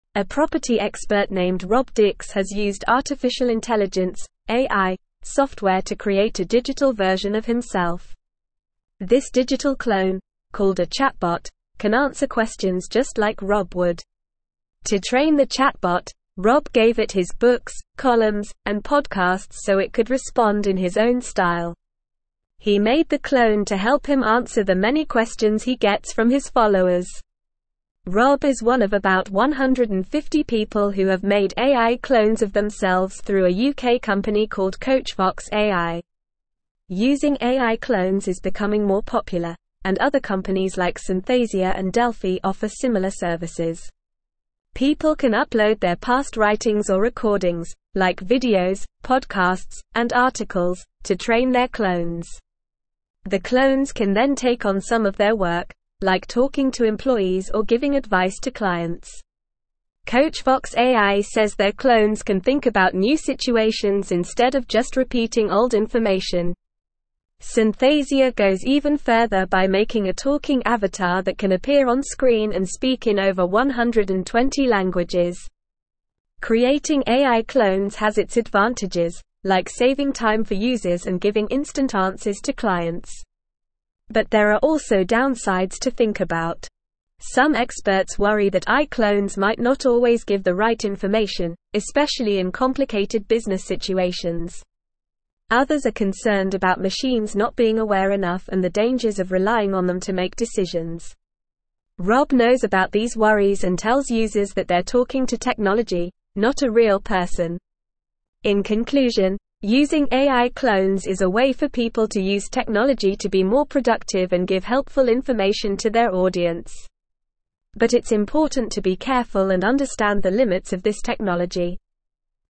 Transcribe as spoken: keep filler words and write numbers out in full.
A property expert named Rob Dix has used artificial intelligence, A I, software to create a digital version of himself. This digital clone, called a chatbot, can answer questions just like Rob would. To train the chatbot, Rob gave it his books, columns, and podcasts so it could respond in his own style. He made the clone to help him answer the many questions he gets from his followers. Rob is one of about one hundred fifty people who have made A I clones of themselves through a U K company called Coachvox A I. Using A I clones is becoming more popular, and other companies like Synthesia and Delphi offer similar services. People can upload their past writings or recordings, like videos, podcasts, and articles, to train their clones. The clones can then take on some of their work, like talking to employees or giving advice to clients. Coachvox A I says their clones can think about new situations instead of just repeating old information. Synthesia goes even further by making a talking avatar that can appear on screen and speak in over one hundred twenty languages. Creating A I clones has its advantages, like saving time for users and giving instant answers to clients. But there are also downsides to think about. Some experts worry that A I clones might not always give the right information, especially in complicated business situations. Others are concerned about machines not being aware enough and the dangers of relying on them to make decisions. Rob knows about these worries and tells users that they're talking to technology, not a real person. In conclusion, using A I clones is a way for people to use technology to be more productive and give helpful information to their audience. But it's important to be careful and understand the limits of this technology.